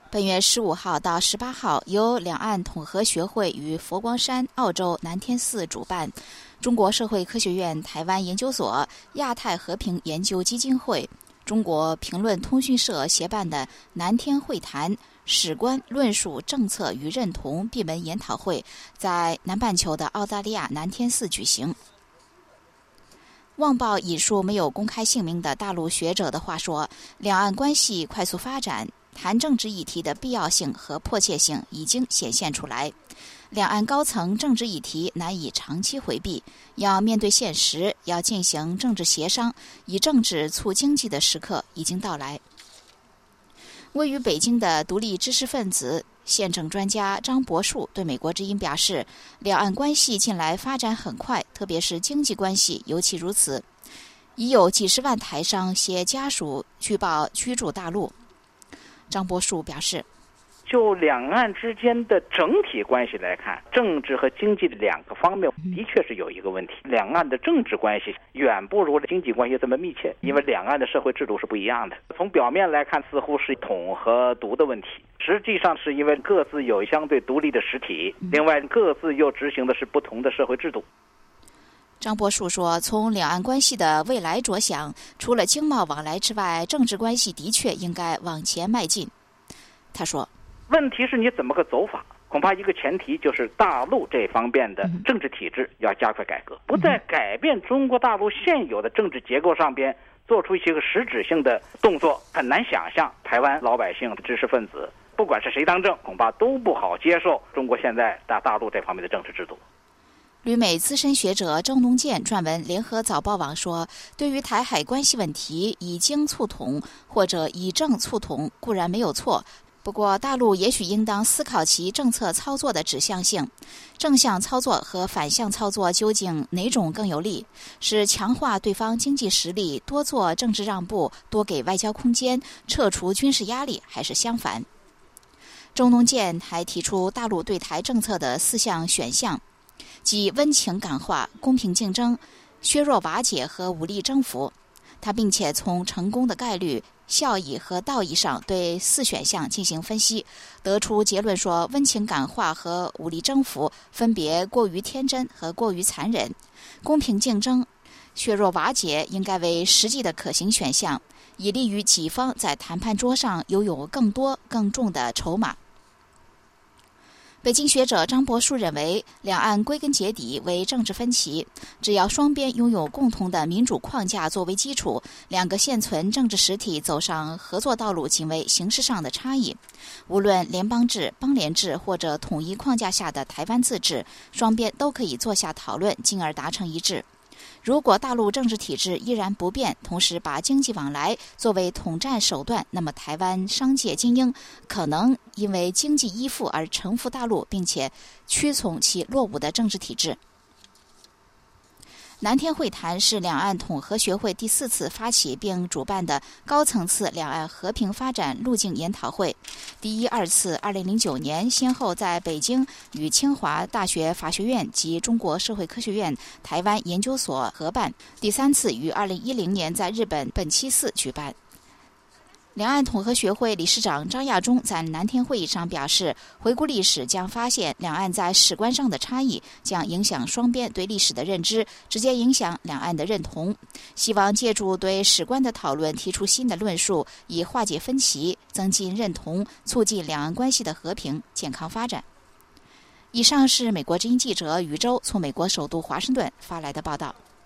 本月15号到18号，由两岸统合学会与佛光山澳洲南天寺主办，中国社会科学院台湾研究所、亚太和平研究基金会、中国评论通讯社协办的南天会谈史观论述政策与认同闭门研讨会，在南半球的澳大利亚南天寺举行。旺报引述没有公开姓名的大陆学者的话说，两岸关系快速发展，谈政治议题的必要性和迫切性已经显现出来，两岸高层政治议题难以长期回避，要面对现实，要进行政治协商，以政治促经济的时刻已经到来。位于北京的独立知识分子、宪政专家张伯树对美国之音表示，两岸关系近来发展很快，特别是经济关系尤其如此，已有几十万台商携家属举报居住大陆。张伯树表示， 就两岸之间的整体关系来看，政治和经济的两个方面的确是有一个问题，两岸的政治关系远不如经济关系这么密切，因为两岸的社会制度是不一样的。从表面来看，似乎是统和独的问题，实际上是因为各自有相对独立的实体，另外各自又执行的是不同的社会制度。 张伯树说，从两岸关系的未来着想，除了经贸往来之外，政治关系的确应该往前迈进。他说， 问题是你怎么个走法，恐怕一个前提就是大陆这方面的政治体制要加快改革，不在改变中国大陆现有的政治结构上边做出一些个实质性的动作，很难想象台湾老百姓的知识分子不管是谁当政，恐怕都不好接受中国现在大陆这方面的政治制度。 旅美资深学者周农建撰文联合早报网说，对于台海关系问题，以经促统或者以政促统固然没有错，不过大陆也许应当思考其政策操作的指向性，正向操作和反向操作究竟哪种更有利？是强化对方经济实力，多做政治让步，多给外交空间，撤除军事压力，还是相反？周农建还提出大陆对台政策的4项选项，即温情感化、公平竞争、削弱瓦解和武力征服。他并且从成功的概率、效益和道义上对4选项进行分析，得出结论说，温情感化和武力征服分别过于天真和过于残忍，公平竞争、削弱瓦解应该为实际的可行选项，以利于己方在谈判桌上拥有更多更重的筹码。北京学者张伯树认为，两岸归根结底为政治分歧，只要双边拥有共同的民主框架作为基础，两个现存政治实体走上合作道路仅为形式上的差异。无论联邦制、邦联制或者统一框架下的台湾自治，双边都可以坐下讨论，进而达成一致。如果大陆政治体制依然不变，同时把经济往来作为统战手段，那么台湾商界精英可能因为经济依附而臣服大陆，并且屈从其落伍的政治体制。南天会谈是两岸统合学会第4次发起并主办的高层次两岸和平发展路径研讨会。第1、2次2009年先后在北京与清华大学法学院及中国社会科学院台湾研究所合办，第3次于2010年在日本本栖寺举办。两岸统合学会理事长张亚中在南天会议上表示，回顾历史将发现，两岸在史观上的差异将影响双边对历史的认知，直接影响两岸的认同。希望借助对史观的讨论，提出新的论述，以化解分歧，增进认同，促进两岸关系的和平健康发展。以上是美国之音记者宇宙从美国首都华盛顿发来的报道。